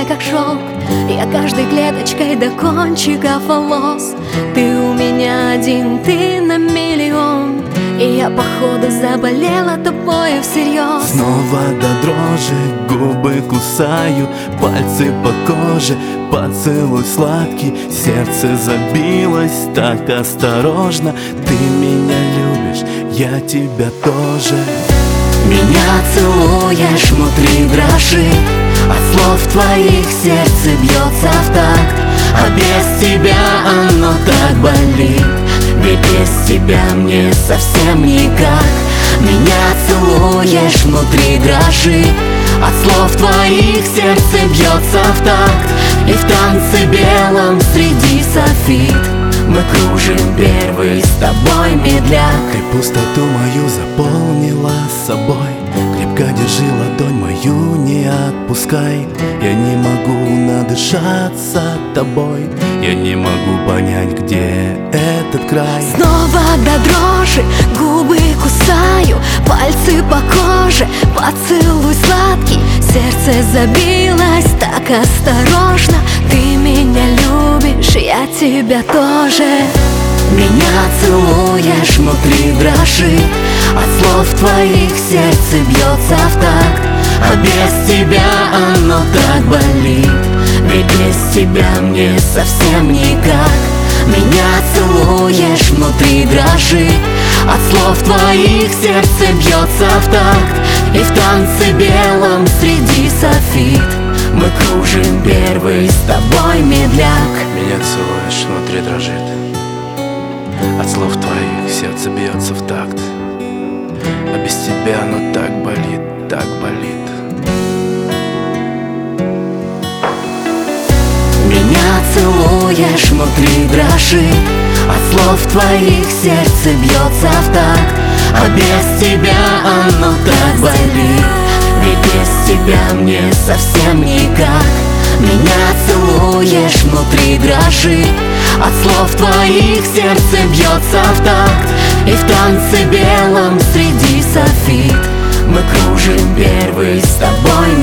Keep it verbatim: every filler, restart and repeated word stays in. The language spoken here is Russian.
тебя как шелк, я каждой клеточкой до кончиков волос. Ты у меня один, ты на миллион, и я походу заболела тобой всерьез. Снова до дрожи губы кусаю, пальцы по коже, поцелуй сладкий. Сердце забилось так осторожно. Ты меня любишь, я тебя тоже. Меня целуешь, внутри дрожит, от слов твоих сердце бьется в такт. А без тебя оно так болит, ведь без тебя мне совсем никак. Меня целуешь, внутри дрожит, от слов твоих сердце бьется в такт. И в танце белом среди софит мы кружим первый с тобой медляк. Ты пустоту мою заполнила собой, крепко держи ладонь мою, не отпускай. Я не могу надышаться тобой, я не могу понять, где этот край. Снова до дрожи губы кусаю, пальцы по коже, поцелуй сладкий. Сердце забилось так осторожно. Ты меня любишь, я тебя тоже. Меня целуешь, внутри дрожит, от слов твоих сердце бьется в такт. А без тебя оно так болит, ведь без тебя мне совсем никак. Меня целуешь, внутри дрожит, от слов твоих сердце бьется в такт. И в танце белом среди софит мы кружим первый с тобой медляк. Меня целуешь, внутри дрожит, от слов твоих сердце бьется в такт. А без тебя оно так болит, так болит. Меня целуешь, внутри дрожит, от слов твоих сердце бьется в такт. А без тебя оно так болит, ведь без тебя мне совсем никак. Меня целуешь, внутри дрожит, от слов твоих сердце бьется в такт. И в танце белом среди софит мы кружим первый с тобой